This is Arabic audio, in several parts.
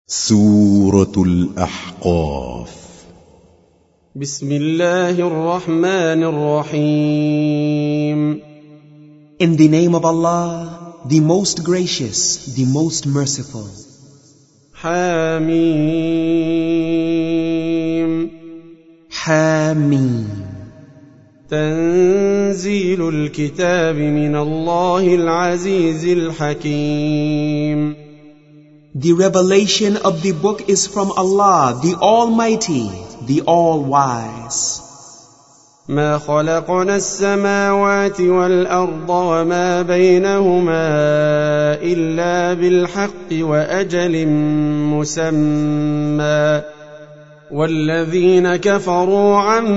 سورة الأحقاف. بسم الله الرحمن الرحيم. In the name of Allah, the most gracious, the most merciful. حميم. حميم. تنزيل الكتاب من الله العزيز الحكيم. The revelation of the book is from Allah, the Almighty, the All-Wise. ما خلقنا السماوات والأرض وما بينهما إلا بالحق وأجل مسمى والذين كفروا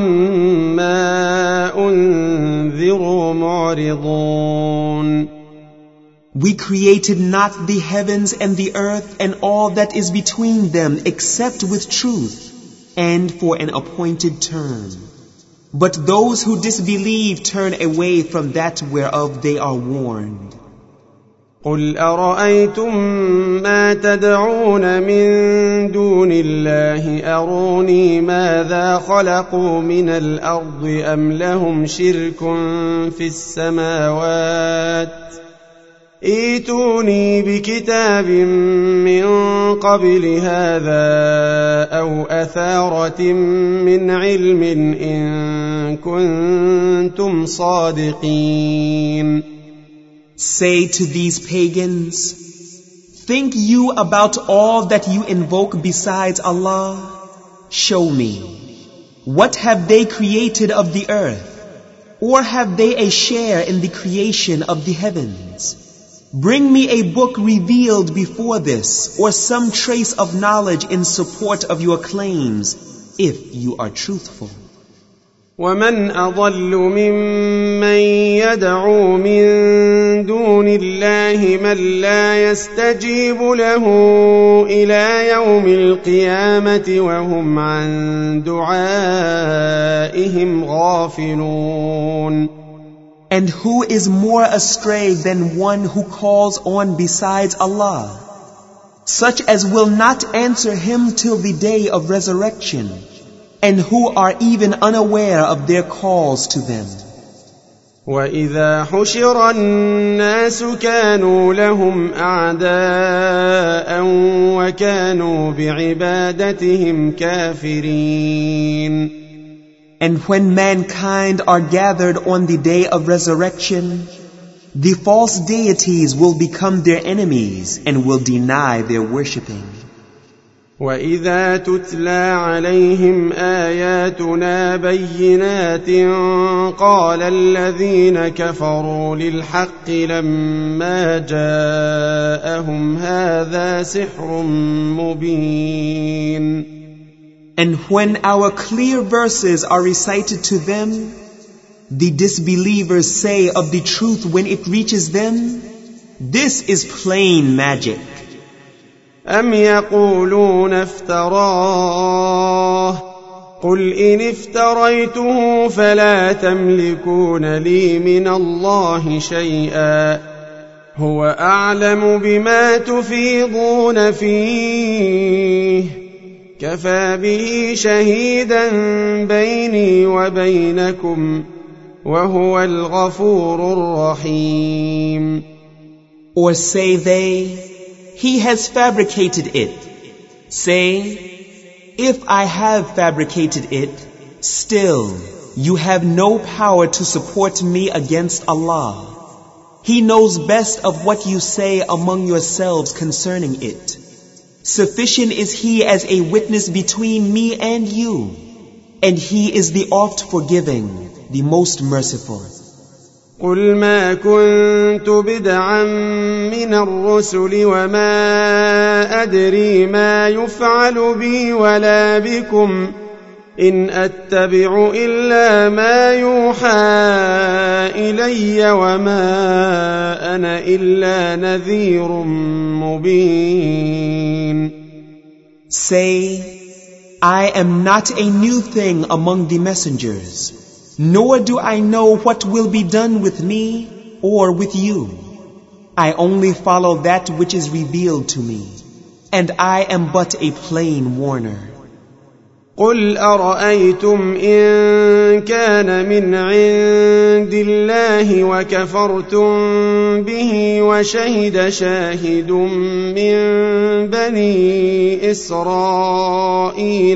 عما أنذروا معرضون. We created not the heavens and the earth and all that is between them except with truth and for an appointed term. But those who disbelieve turn away from that whereof they are warned. قل أرأيتم ما تدعون من دون الله أروني ماذا خلقوا من الأرض أم لهم شرك في السماوات ائتوني بكتاب من قبل هذا أو أثارة من علم إن كنتم صادقين. Say to these pagans, think you about all that you invoke besides Allah? Show me. What have they created of the earth? Or have they a share in the creation of the heavens? Bring me a book revealed before this, or some trace of knowledge in support of your claims, if you are truthful. ومن أضل ممن يدعو من دون الله من لا يستجيب له إلى يوم القيامة وهم عن دعائهم غافلون. And who is more astray than one who calls on besides Allah, such as will not answer him till the day of resurrection, and who are even unaware of their calls to them. وَإِذَا حُشِرَ النَّاسُ كَانُوا لَهُمْ أَعْدَاءً وَكَانُوا بِعِبَادَتِهِمْ كَافِرِينَ. And when mankind are gathered on the day of resurrection, the false deities will become their enemies and will deny their worshipping. وَإِذَا تُتْلَى عَلَيْهِمْ آيَاتُنَا بَيِّنَاتٍ قَالَ الَّذِينَ كَفَرُوا لِلْحَقِّ لَمَّا جَاءَهُمْ هَذَا سِحْرٌ مُبِينٌ. And when our clear verses are recited to them, the disbelievers say of the truth when it reaches them, this is plain magic. أَمْ يَقُولُونَ افْتَرَاهُ قُلْ إِنِ افْتَرَيْتُهُ فَلَا تَمْلِكُونَ لِي مِنَ اللَّهِ شَيْئًا هُوَ أَعْلَمُ بِمَا تُفِيضُونَ فِيهِ كَفَى بِهِ شَهِيدًا بَيْنِي وَبَيْنَكُمْ وَهُوَ الْغَفُورُ الرَّحِيمُ. Or say they, he has fabricated it. Say, if I have fabricated it, still you have no power to support me against Allah. He knows best of what you say among yourselves concerning it. Sufficient is He as a witness between me and you, and He is the oft forgiving, the most merciful. قُلْ مَا كُنْتُ بِدْعًا مِنَ الرُّسُلِ وَمَا أَدْرِي مَا يُفْعَلُ بِي وَلَا بِكُمْ إِنْ أَتَّبِعُ إِلَّا مَا يُوحَى إِلَيَّ وَمَا أَنَا إِلَّا نَذِيرٌ مُبِينٌ. Say, I am not a new thing among the messengers, nor do I know what will be done with me or with you. I only follow that which is revealed to me, and I am but a plain warner. قل أرأيتم إن كان من عند الله وكفرتم به وشهد شاهد من بني إسرائيل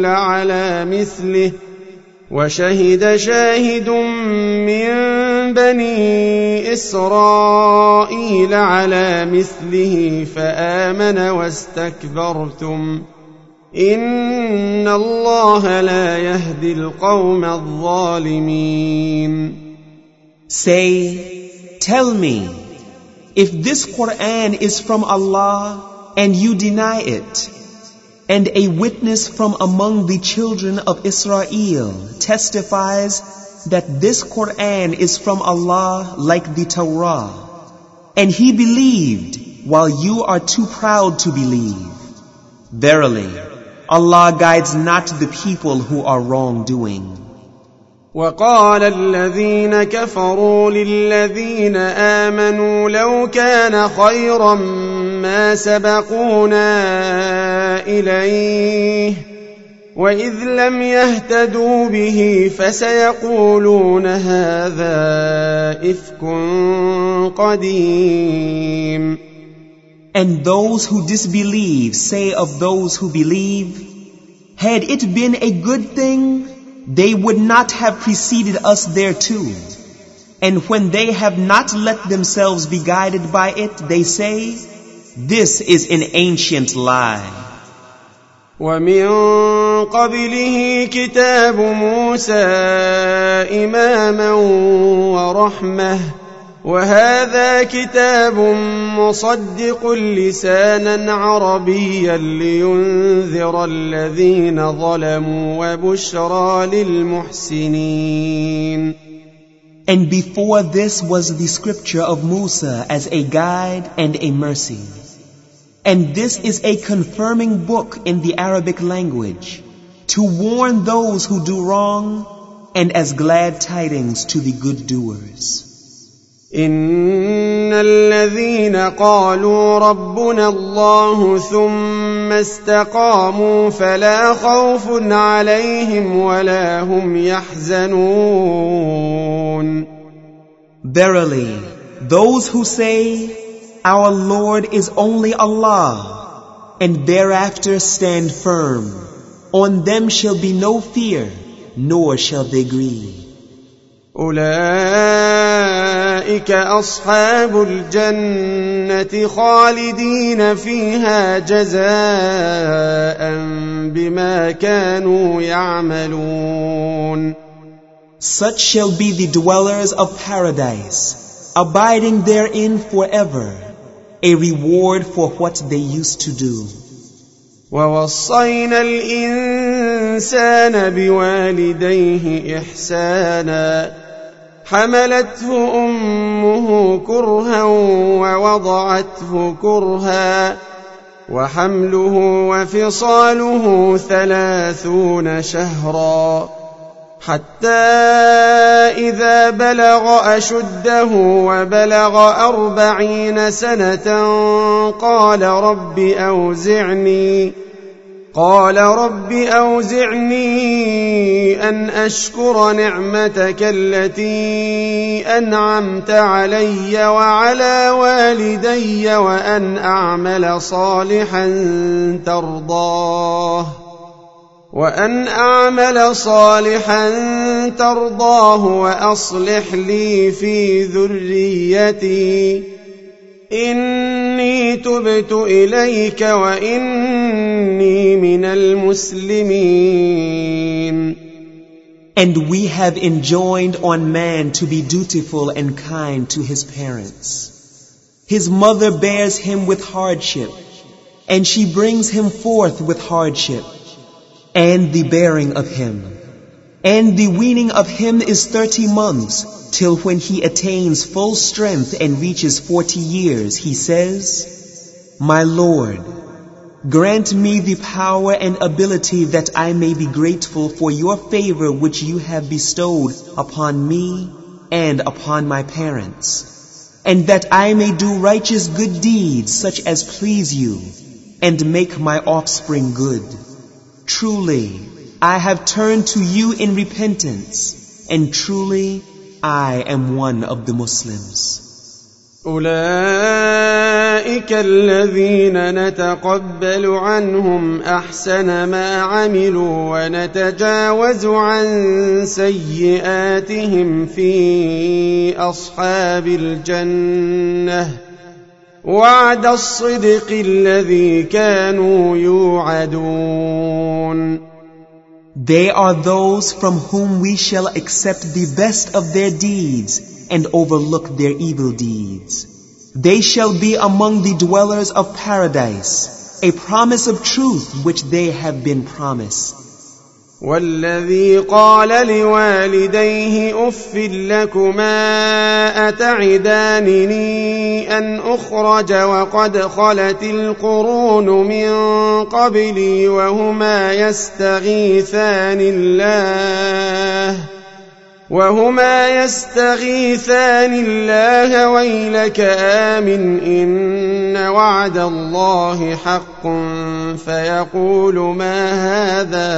على مثله فآمن واستكبرتم إن الله لا يهدي القوم الظالمين. Say, tell me, if this Quran is from Allah and you deny it, and a witness from among the children of Israel testifies that this Quran is from Allah like the Torah, and he believed while you are too proud to believe, verily, Allah guides not the people who are wrongdoing. وقال الذين كفروا للذين آمنوا لو كان خيرا ما سبقونا إليه وإذ لم يهتدوا به فسيقولون هذا إفك قديم. And those who disbelieve say of those who believe, had it been a good thing, they would not have preceded us thereto. And when they have not let themselves be guided by it, they say, this is an ancient lie. ومن قبله كتاب موسى إماما ورحمة وهذا كتاب مصدق لسانا عربيا لينذر الذين ظلموا وبشرى للمحسنين. And before this was the scripture of Musa as a guide and a mercy. And this is a confirming book in the Arabic language to warn those who do wrong and as glad tidings to the good doers. إن الذين قالوا ربنا الله ثم استقاموا فلا خوف عليهم ولا هم يحزنون. Verily, those who say, our Lord is only Allah, and thereafter stand firm, on them shall be no fear, nor shall they grieve. أولئك أصحاب الجنة خالدين فيها جزاء بما كانوا يعملون. Such shall be the dwellers of paradise, abiding therein forever, a reward for what they used to do. ووصينا الإنسان بوالديه إحسانا حملته أمه كرها ووضعته كرها وحمله وفصاله 30 شهرا حتى إذا بلغ أشده وبلغ 40 سنة قال رب أوزعني أن أشكر نعمتك التي أنعمت علي وعلى والدي وأن أعمل صالحا ترضاه وأصلح لي في ذريتي إني تبت إليك وإني من المسلمين. And we have enjoined on man to be dutiful and kind to his parents. His mother bears him with hardship, and she brings him forth with hardship, and the bearing of him. And the weaning of him is 30 months, till when he attains full strength and reaches 40 years, he says, My Lord, grant me the power and ability that I may be grateful for your favor which you have bestowed upon me and upon my parents, and that I may do righteous good deeds such as please you, and make my offspring good. Truly, I have turned to you in repentance, and truly, I am one of the Muslims. أولئك الذين نتقبل عنهم أحسن ما عملوا ونتجاوز عن سيئاتهم في أصحاب الجنة وعد الصدق الذي كانوا يوعدون. They are those from whom we shall accept the best of their deeds and overlook their evil deeds. They shall be among the dwellers of paradise, a promise of truth which they have been promised. والذي قال لوالديه أف لكما أتعدانني أن أخرج وقد خلت القرون من قبلي وهما يستغيثان الله ويلك آمن إن وعد الله حق فيقول ما هذا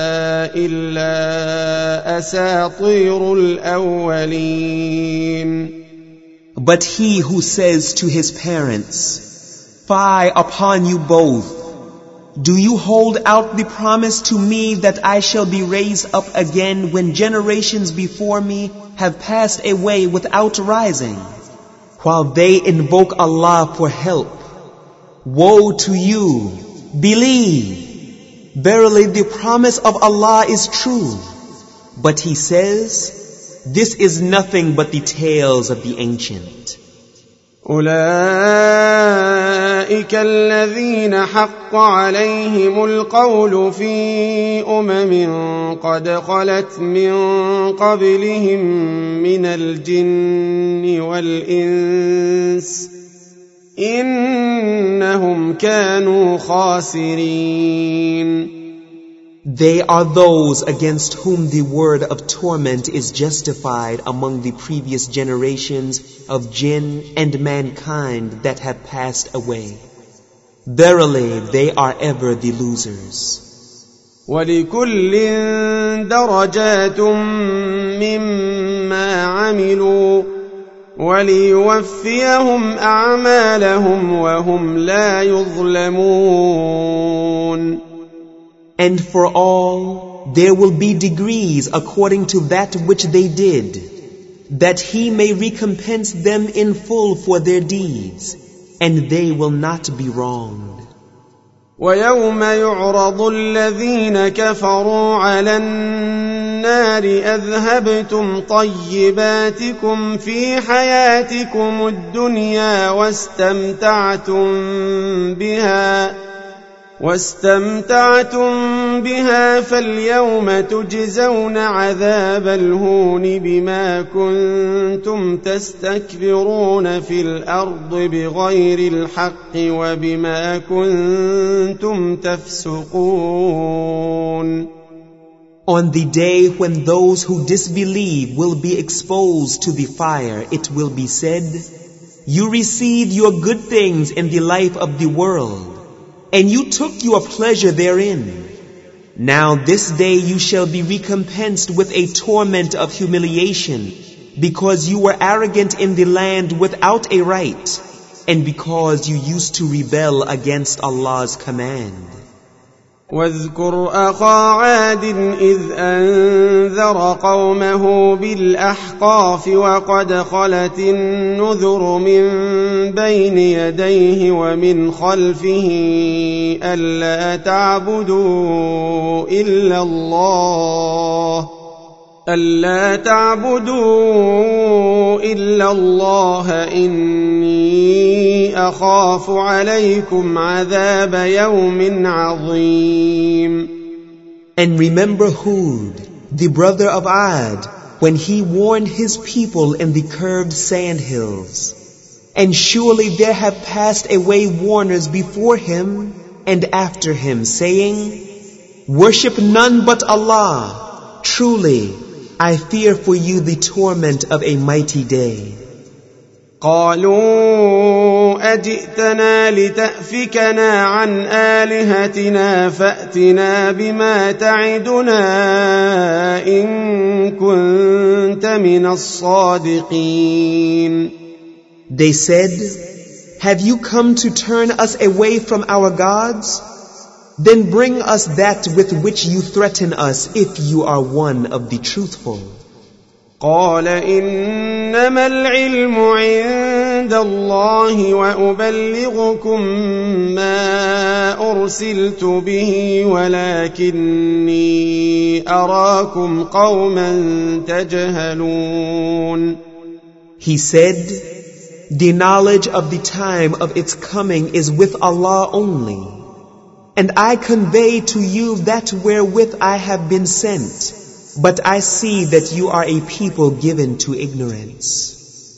إلا أساطير الأولين. But he who says to his parents, "Fie upon you both! Do you hold out the promise to me that I shall be raised up again when generations before me have passed away without rising?" While they invoke Allah for help. Woe to you! Believe! Verily the promise of Allah is true. But he says, this is nothing but the tales of the ancient. أولئك الذين حق عليهم القول في قد خلت من قبلهم من الجن والإنس إنهم كانوا خاسرين. They are those against whom the word of torment is justified among the previous generations of jinn and mankind that have passed away. Verily, they are ever the losers. وَلِكُلٍّ دَرَجَاتٌ مِّمَّا عَمِلُوا وَلِيُوَفِّيَهُمْ أَعْمَالَهُمْ وَهُمْ لَا يُظْلَمُونَ. And for all, there will be degrees according to that which they did, that he may recompense them in full for their deeds, and they will not be wronged. وَيَوْمَ يُعْرَضُ الَّذِينَ كَفَرُوا عَلَى النَّارِ أَذْهَبْتُمْ طَيِّبَاتِكُمْ فِي حَيَاتِكُمُ الدُّنْيَا واستمتعتم بها فاليوم تجزون عذاب الهون بما كنتم تستكبرون في الأرض بغير الحق وبما كنتم تفسقون. On the day when those who disbelieve will be exposed to the fire, it will be said, "You received your good things in the life of the world, and you took your pleasure therein. Now this day you shall be recompensed with a torment of humiliation, because you were arrogant in the land without a right, and because you used to rebel against Allah's command." واذكر أخا عاد إذ أنذر قومه بالأحقاف وقد خلت النذر من بين يديه ومن خلفه ألا تعبدوا إلا الله إني أخاف عليكم عذاب يوم عظيم. And remember Hud, the brother of Ad, when he warned his people in the curved sand hills. And surely there have passed away warners before him and after him, saying, "Worship none but Allah. Truly, I fear for you the torment of a mighty day." قالوا أجئتنا لتأفكنا عن آلهتنا فأتنا بما تعدنا إن كنت من الصادقين. They said, "Have you come to turn us away from our gods? Then bring us that with which you threaten us if you are one of the truthful." قال إنما العلم عند الله وأبلغكم ما أرسلت به ولكني أراكم قوما تجهلون. He said, "The knowledge of the time of its coming is with Allah only, and I convey to you that wherewith I have been sent. But I see that you are a people given to ignorance."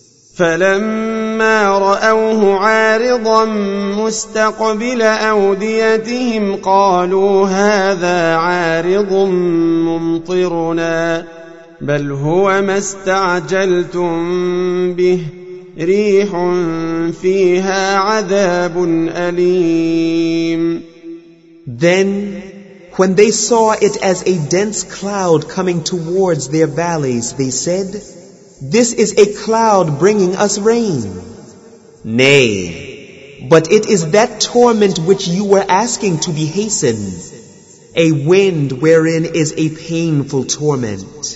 فلما رأوه عارضا مستقبل أوديتهم قالوا هذا عارض ممطرنا بل هو ما استعجلتم به ريح فيها عذاب أليم. Then, when they saw it as a dense cloud coming towards their valleys, they said, "This is a cloud bringing us rain." Nay, but it is that torment which you were asking to be hastened, a wind wherein is a painful torment.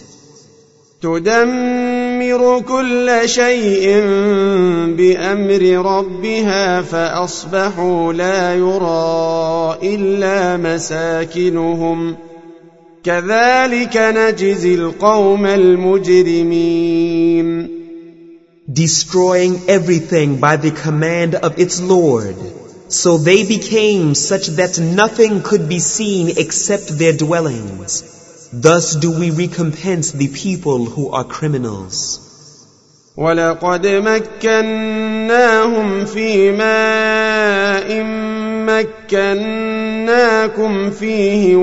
تدمر كل شيء بأمر ربها فأصبحوا لا يرى إلا مساكنهم كذلك نجزي القوم المجرمين. Destroying everything by the command of its Lord, so they became such that nothing could be seen except their dwellings. Thus do we recompense the people who are criminals. وَلَقَدْ مَكَّنَّاهُمْ فِي مَاءٍ مَكَّنَّاكُمْ فِيهِ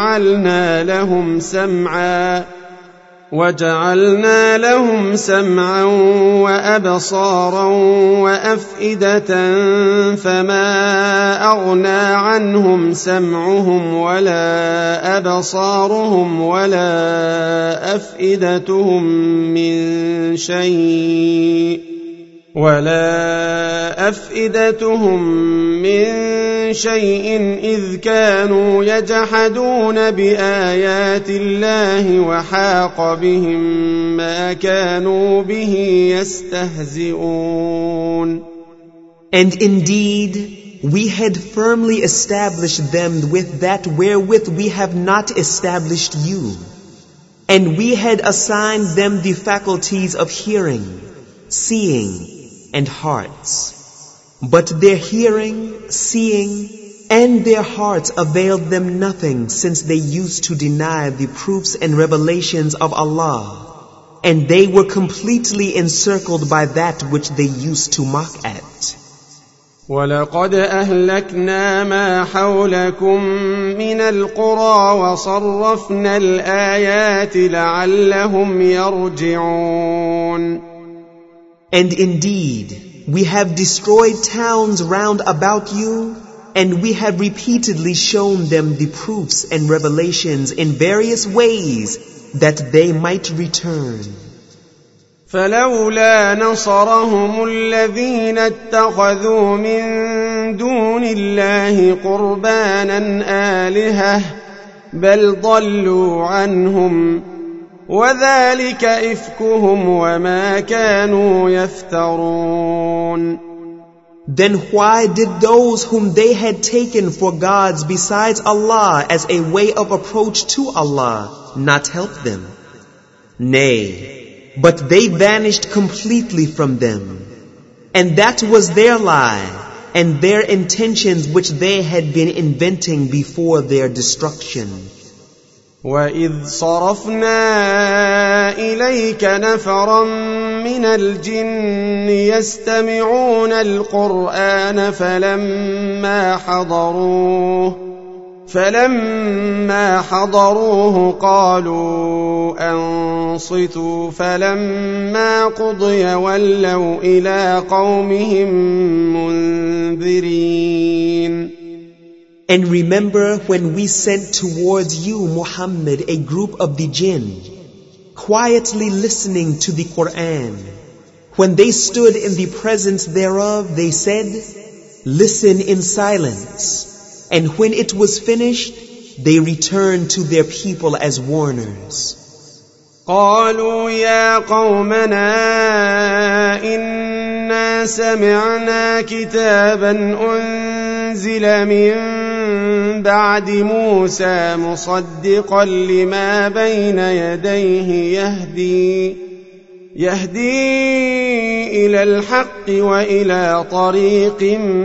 وَجَعَلْنَا لَهُمْ سَمْعًا وَأَبْصَارًا وَأَفْئِدَةً فَمَا أَغْنَى عَنْهُمْ سَمْعُهُمْ وَلَا أَبْصَارُهُمْ وَلَا أَفْئِدَتُهُم مِّن شَيْءٍ إِذْ كَانُوا يَجْحَدُونَ بِآيَاتِ اللَّهِ وَحَاقَ بِهِم مَّا كَانُوا بِهِ يَسْتَهْزِئُونَ. And indeed, we had firmly established them with that wherewith we have not established you. And we had assigned them the faculties of hearing, seeing, and hearts. But their hearing, seeing, and their hearts availed them nothing, since they used to deny the proofs and revelations of Allah, and they were completely encircled by that which they used to mock at. وَلَقَدْ أَهْلَكْنَا مَا حَوْلَكُمْ مِنَ الْقُرَى وَصَرَّفْنَا الْآيَاتِ لَعَلَّهُمْ يَرْجِعُونَ. And indeed, we have destroyed towns round about you, and we have repeatedly shown them the proofs and revelations in various ways that they might return. فلولا نصرهم الذين اتخذوا من دون الله قربانا آلهة بل ضلوا عنهم وذلك إفكهم وما كانوا يفترون. Then why did those whom they had taken for gods besides Allah as a way of approach to Allah not help them? Nay, but they vanished completely from them. And that was their lie and their intentions which they had been inventing before their destruction. وَإِذْ صَرَفْنَا إِلَيْكَ نَفَرًا مِنَ الْجِنِّ يَسْتَمِعُونَ الْقُرْآنَ فلما حضروه قالوا أنصتوا فلما قضي ولوا إلى قومهم منذرين. And remember when we sent towards you, Muhammad, a group of the jinn, quietly listening to the Quran. When they stood in the presence thereof, they said, "Listen in silence." And when it was finished, they returned to their people as warners. قالوا يا قومنا إنا سمعنا كتابا أنزل من بعد موسى مصدقا لما بين يديه يهدي إلى الحق وإلى طريق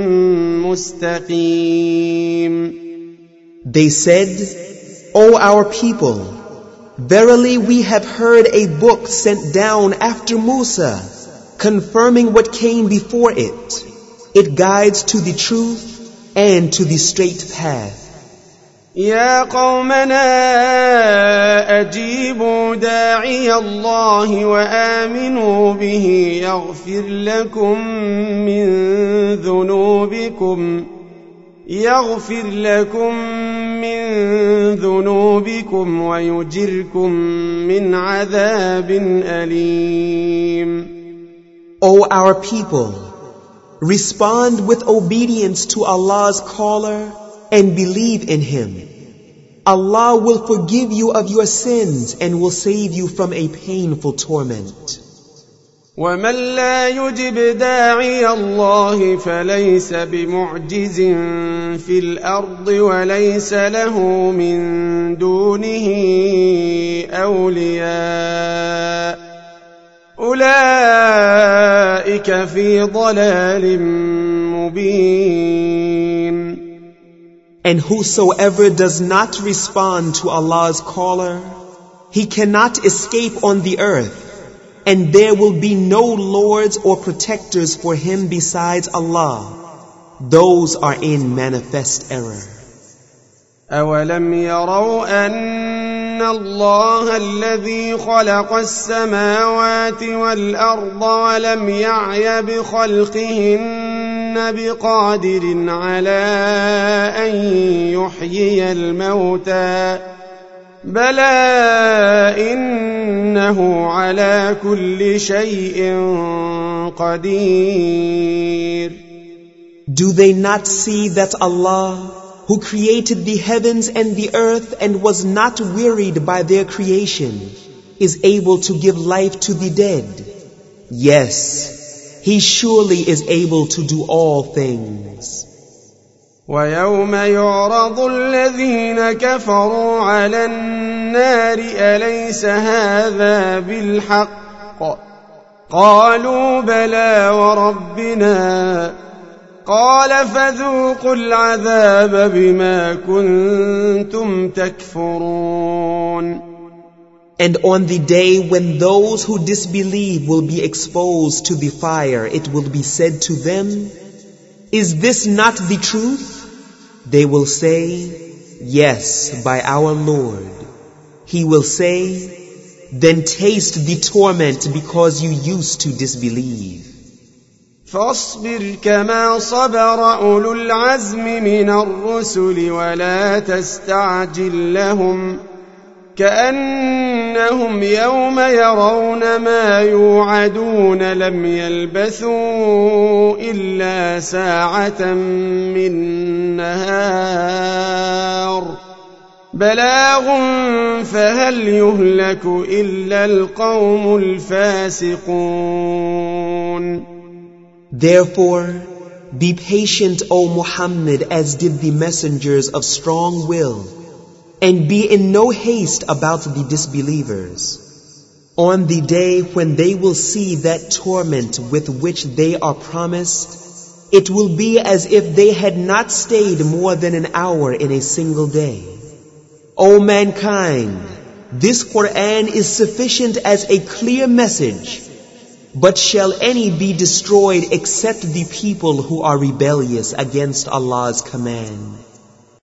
مستقيم. They said, O our people, verily we have heard a book sent down after Musa, confirming what came before it. It guides to the truth and to the straight path. يا قومنا أجيبوا داعي الله وآمنوا به يغفر لكم من ذنوبكم ويجركم من عذاب أليم. O our people, respond with obedience to Allah's caller and believe in Him. Allah will forgive you of your sins and will save you from a painful torment. ومن لا يجب داعي الله فليس بمعجز في الأرض وليس له من دونه أولياء أولئك في ضلال مبين. And whosoever does not respond to Allah's caller, he cannot escape on the earth, and there will be no lords or protectors for him besides Allah. Those are in manifest error. أولم يروا أن الله الذي خلق السماوات والأرض ولم يعي بخلقهن بقادر على أن يحيي الموتى بلى إنه على كل شيء قدير. Do they not see that Allah, who created the heavens and the earth and was not wearied by their creation, is able to give life to the dead? Yes, He surely is able to do all things. ويوم يعرض الذين كفروا على النار أليس هذا بالحق قالوا بلى وربنا قال فذوقوا العذاب بما كنتم تكفرون. And on the day when those who disbelieve will be exposed to the fire, it will be said to them, "Is this not the truth?" They will say, "Yes, by our Lord." He will say, "Then taste the torment because you used to disbelieve." فاصبر كما صبر أولو العزم من الرسل ولا تستعجل لهم كأنهم يوم يرون ما يوعدون لم يلبثوا إلا ساعة من نهار بلاغ فهل يهلك إلا القوم الفاسقون. Therefore, be patient, O Muhammad, as did the messengers of strong will, and be in no haste about the disbelievers. On the day when they will see that torment with which they are promised, it will be as if they had not stayed more than an hour in a single day. O mankind, this Quran is sufficient as a clear message. But shall any be destroyed except the people who are rebellious against Allah's command?